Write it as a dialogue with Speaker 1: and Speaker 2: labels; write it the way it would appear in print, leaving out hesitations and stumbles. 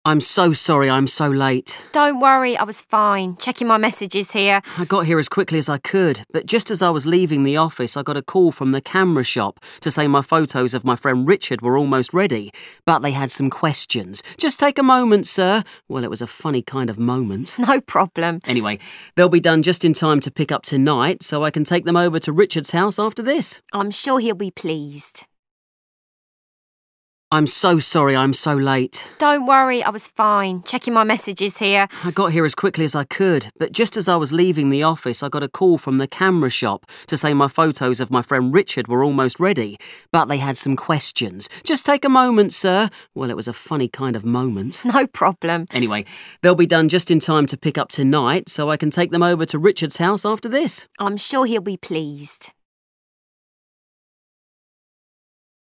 Speaker 1: I'm so sorry I'm so late.
Speaker 2: Don't worry, I was fine. Checking my messages here.
Speaker 1: I got here as quickly as I could, but just as I was leaving the office, I got a call from the camera shop to say my photos of my friend Richard were almost ready, but they had some questions. Just take a moment, sir. Well, it was a funny kind of moment.
Speaker 2: No problem.
Speaker 1: Anyway, they'll be done just in time to pick up tonight, so I can take them over to Richard's house after this.
Speaker 2: I'm sure he'll be pleased.
Speaker 1: I'm so sorry I'm so late.
Speaker 2: Don't worry, I was fine. Checking my messages here.
Speaker 1: I got here as quickly as I could, but just as I was leaving the office, I got a call from the camera shop to say my photos of my friend Richard were almost ready, but they had some questions. Just take a moment, sir. Well, it was a funny kind of moment.
Speaker 2: No problem.
Speaker 1: Anyway, they'll be done just in time to pick up tonight, so I can take them over to Richard's house after this.
Speaker 2: I'm sure he'll be pleased.